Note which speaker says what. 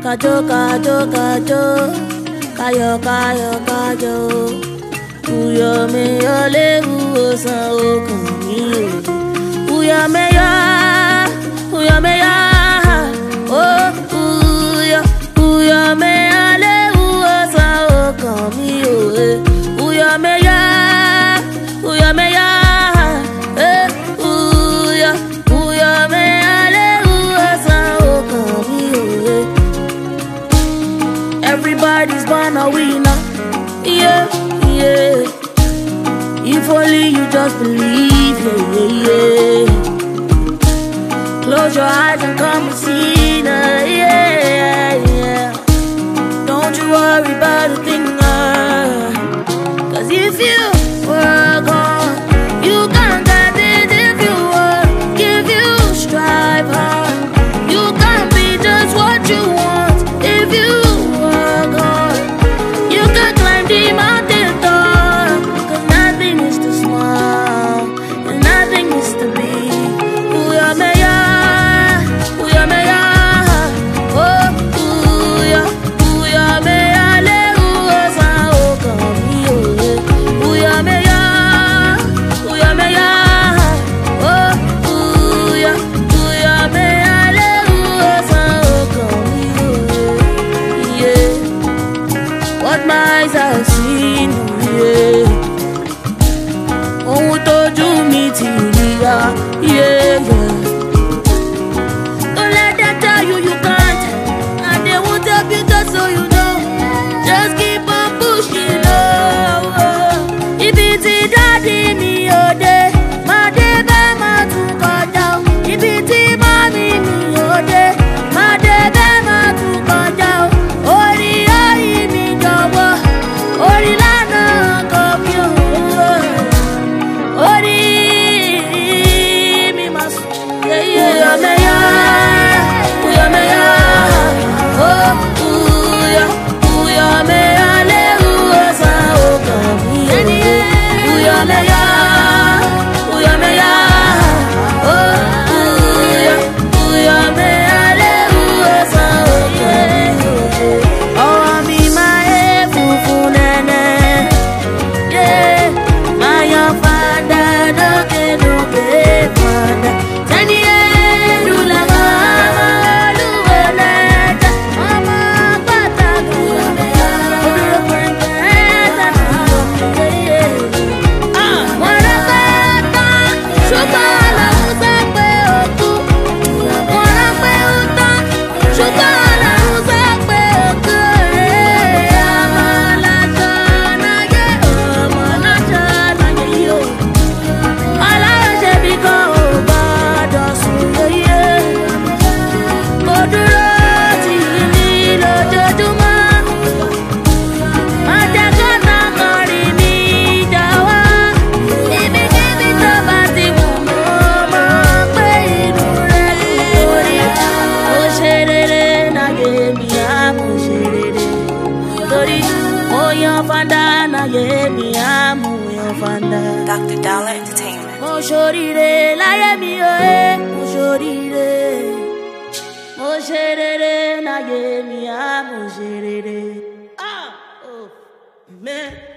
Speaker 1: Kajo, kajo, kajo, kayo, kayo, kayo. Uyo me yo le uosan okan mi o. Uyo me yo, oh uyo me yo le uosan okan mi o. Uyo me yo, uyo me yo, uyo me yo le uosan okan mi o. Everybody's born a winner, yeah. Yeah. If only you just believe, yeah. Close your eyes and come and see, yeah. Don't you worry about a thing, 'cause if you work hard, you can get it. If you strive hard, you can be just what you want. If you work hard, you can climb the mountain. What my eyes have seen, yeah. Ohun tójú mi ti rí, yeah. Don't let them tell you you can't, and they won't help you just so you know. Just keep on pushing, If it's daddy me ode, ma de be ma tún kọjá. If it's mommy me ode, ma de be ma tún kọjá.
Speaker 2: Dr. Dollar Entertainment.
Speaker 1: Mo ṣoríire láyé mi o, mo ṣoríire. Mo ṣe rere láyé mi, mo ṣe rere. Oh, man.